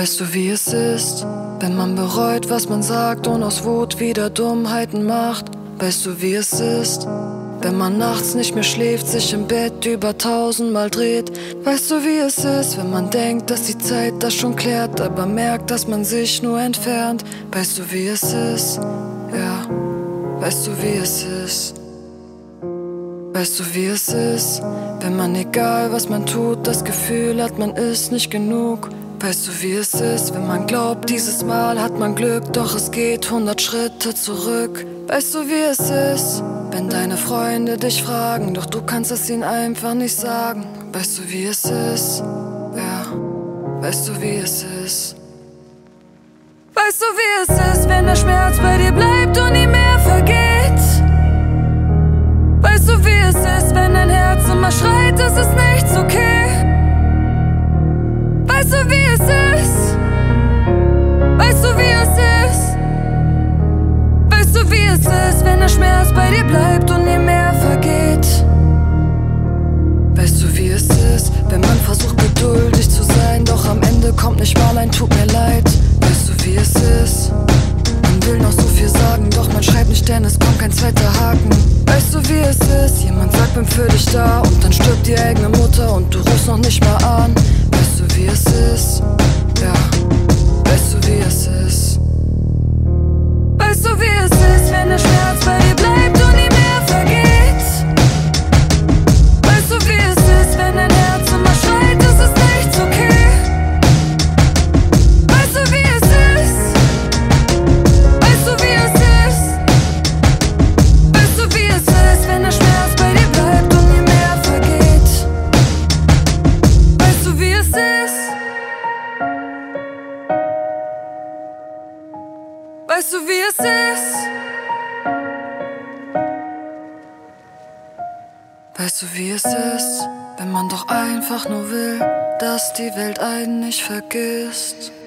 Weißt du, wie es ist, wenn man bereut, was man sagt und aus Wut wieder Dummheiten macht? Weißt du, wie es ist, wenn man nachts nicht mehr schläft, sich im Bett über 1000-mal dreht? Weißt du, wie es ist, wenn man denkt, dass die Zeit das schon klärt, aber merkt, dass man sich nur entfernt? Weißt du, wie es ist, ja, weißt du, wie es ist? Weißt du, wie es ist, wenn man, egal was man tut, das Gefühl hat, man ist nicht genug? Weißt du, wie es ist, wenn man glaubt, dieses Mal hat man Glück, doch es geht 100 Schritte zurück? Weißt du, wie es ist, wenn deine Freunde dich fragen, doch du kannst es ihnen einfach nicht sagen? Weißt du, wie es ist, ja, weißt du, wie es ist? Weißt du, wie es ist, wenn der Schmerz bei dir bleibt und nie mehr vergeht? Weißt du, wie es ist, wenn dein Herz immer schreit, es ist nichts okay? Weißt du, wie es ist? Weißt du, wie es ist? Weißt du, wie es ist, wenn der Schmerz bei dir bleibt und nie mehr vergeht? Weißt du, wie es ist, wenn man versucht geduldig zu sein, doch am Ende kommt nicht mal ein Tut mir leid? Weißt du, wie es ist? Man will noch so viel sagen, doch man schreibt nicht, denn es kommt kein zweiter Haken. Weißt du, wie es ist? Jemand sagt, bin für dich da und dann stirbt die eigene Mutter und du rufst noch nicht mal an. Weißt du, wie es ist? Ja, weißt du, wie es ist? Weißt du, wie es ist, wenn der Schmerz bei dir bleibt und nie mehr vergeht? Weißt du, wie es ist, wenn dein Herz immer schreit, es ist nichts okay? Weißt du, wie es ist? Weißt du, wie es ist? Weißt du, wie es ist, wenn der Schmerz bei dir bleibt und nie mehr vergeht? Weißt du, wie es ist? Weißt du, wie es ist? Weißt du, wie es ist, wenn man doch einfach nur will, dass die Welt einen nicht vergisst?